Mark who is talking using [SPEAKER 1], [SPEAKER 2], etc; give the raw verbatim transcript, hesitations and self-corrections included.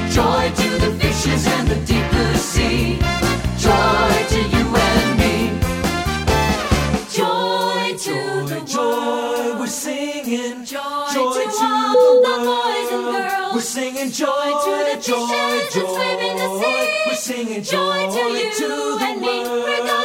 [SPEAKER 1] Joy to the fishes and the deep blue sea. Joy to you and me. Joy to the
[SPEAKER 2] Joy, we're singing.
[SPEAKER 1] Joy,
[SPEAKER 2] Joy
[SPEAKER 1] to,
[SPEAKER 2] to
[SPEAKER 1] all
[SPEAKER 2] the
[SPEAKER 1] the boys and
[SPEAKER 2] world.
[SPEAKER 1] girls.
[SPEAKER 2] We're singing joy,
[SPEAKER 1] Joy to the
[SPEAKER 2] joy,
[SPEAKER 1] fishes that
[SPEAKER 2] joy.
[SPEAKER 1] swim in the sea.
[SPEAKER 2] We're singing
[SPEAKER 1] Joy
[SPEAKER 2] joy
[SPEAKER 1] to you
[SPEAKER 2] to the
[SPEAKER 1] and me.
[SPEAKER 2] world.
[SPEAKER 1] We're